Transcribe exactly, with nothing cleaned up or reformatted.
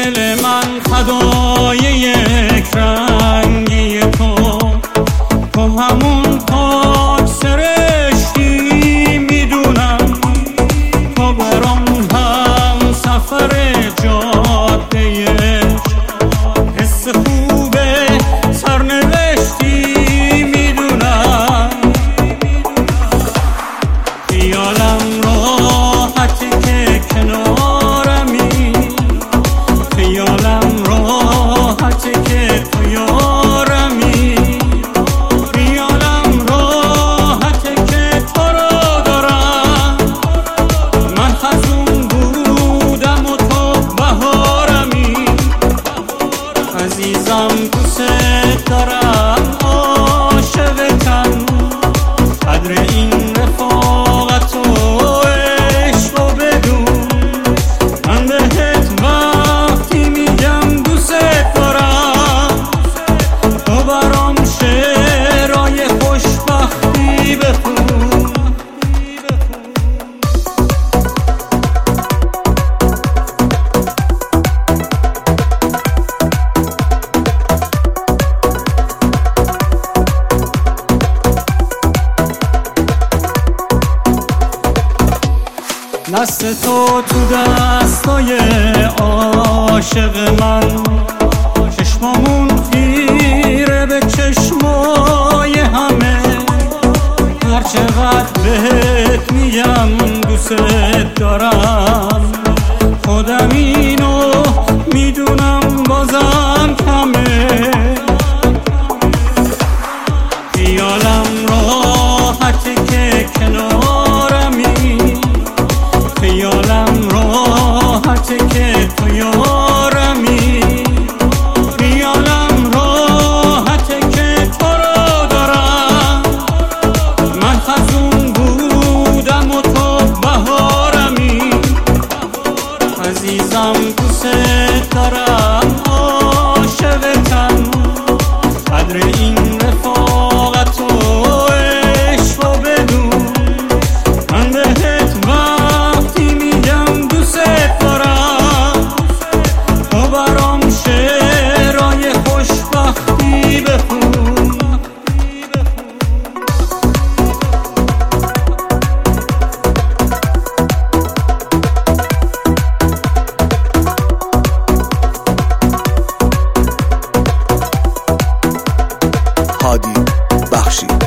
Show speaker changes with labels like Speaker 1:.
Speaker 1: دل من فدای یک رنگی تو، تو همون پاک سرشتی میدونم، تو برام هم سفر جاده حس خوبه سرنوشتی میدونم. خیالم راحته که کنارمی، خیالم راحته که تو یارمی، خیالم راحته که تو رو دارم. من خزون بودم و تو بهارمی، عزیزم دوست دارم عاشقتم، قدر این رفاقت و عشق و بدون. من بهت وقتی میگم دوست دارم، تو برام شعرهای خوشبختی بخون. دست تو تو دستای عاشق من، چشمامون خیره به چشمای همه. هر چقدر بهت میگم دوست دارم، خودم اینو میدونم بازم کمه. خیالم راحته که کنارمی، خیالم راحته که تو یارمی، خیالم راحته که تو رو دارم. من خزون بودم و تو بهارمی، عزیزم دوست دارم عاشقتم، قدر این رفاقت و عشق و بدون. من بهت وقتی میگم دوست دارم، تو برام شعرهای خوشبختی بخون.
Speaker 2: هادی بخشی.